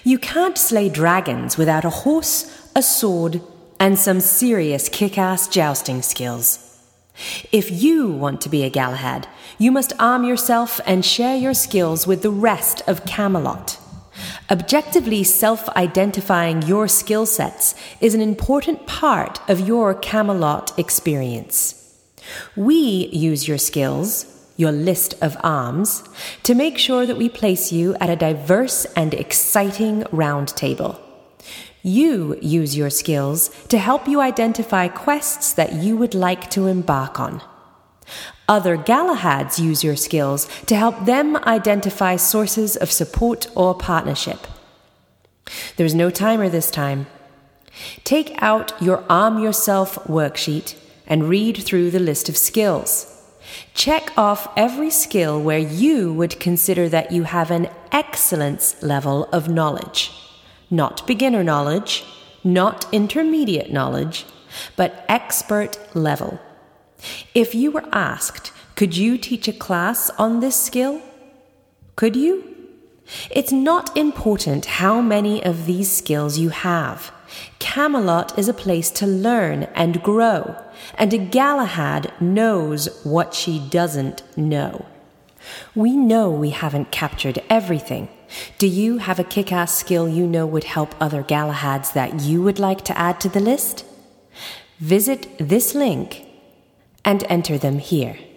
You can't slay dragons without a horse, a sword, and some serious kick-ass jousting skills. If you want to be a Galahad, you must arm yourself and share your skills with the rest of Camelot. Objectively self-identifying your skill sets is an important part of your Camelot experience. We use your skills, your list of arms, to make sure that we place you at a diverse and exciting round table. You use your skills to help you identify quests that you would like to embark on. Other Galahads use your skills to help them identify sources of support or partnership. There's no timer this time. Take out your Arm Yourself worksheet and read through the list of skills. Check off every skill where you would consider that you have an excellence level of knowledge. Not beginner knowledge, not intermediate knowledge, but expert level. If you were asked, could you teach a class on this skill? Could you? It's not important how many of these skills you have. Camelot is a place to learn and grow, and a Galahad knows what she doesn't know. We know we haven't captured everything. Do you have a kick-ass skill you know would help other Galahads that you would like to add to the list? Visit this link and enter them here.